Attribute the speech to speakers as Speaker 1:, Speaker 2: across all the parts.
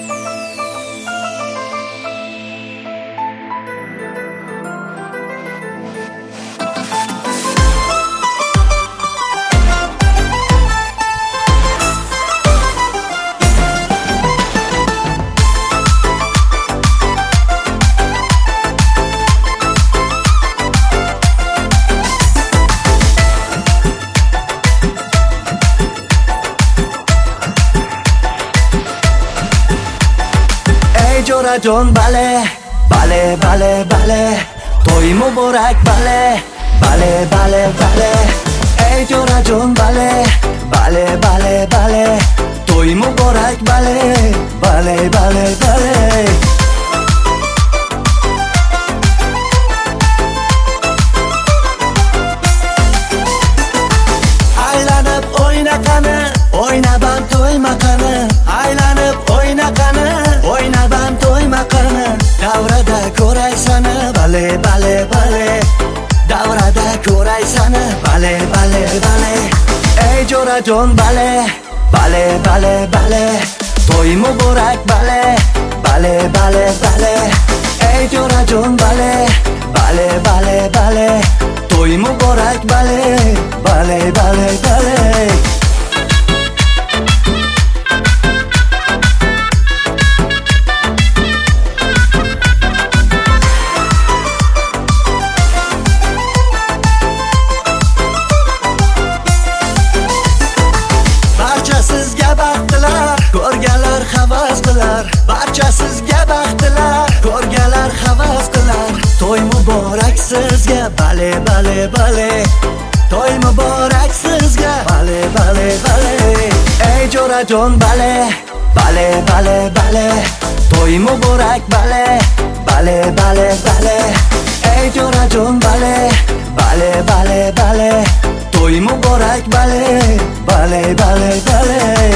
Speaker 1: Jorajon bale, bale, bale, bale, to'y muborak bale, bale, bale, bale. Ey Jorajon bale, bale, bale, bale, to'y muborak bale, bale, bale, bale. Aylanib o'yna qani, o'ynab ham to'yma qani. Aylanib o'yna qani, o'ynab ham to'yma qani. Davrada ko'ray sani, bale, bale, bale. Davrada ko'ray sani, bale, bale, bale. Ey Jorajon bale, bale, bale, bale, to'y muborak bale, bale, bale, bale. Ey Jorajon bale, bale, bale, bale, to'y muborak bale, bale, bale, bale. Barcha sizga baxtlar, ko'rganlar havas qilar. Barcha sizga baxtlar, ko'rganlar havas qilar. To'y muborak sizga, bale, bale, bale. To'y muborak sizga, bale, bale, bale. Ey Jorajon bale, bale, bale, bale, to'y muborak bale, bale, bale, bale. Ey Jorajon bale, bale, bale, bale, to'y muborak bale, bale, bale, bale.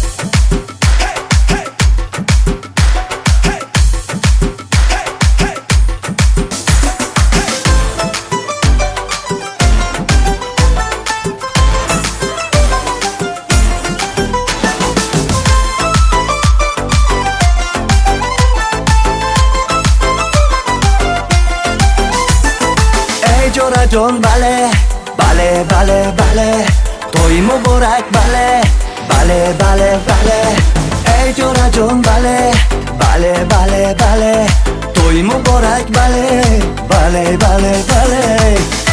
Speaker 1: Jorajon bale, bale, bale, bale, to'y muborak bale, bale, bale, bale. Ey Jorajon bale, bale, bale, bale, to'y muborak bale, bale, bale, bale.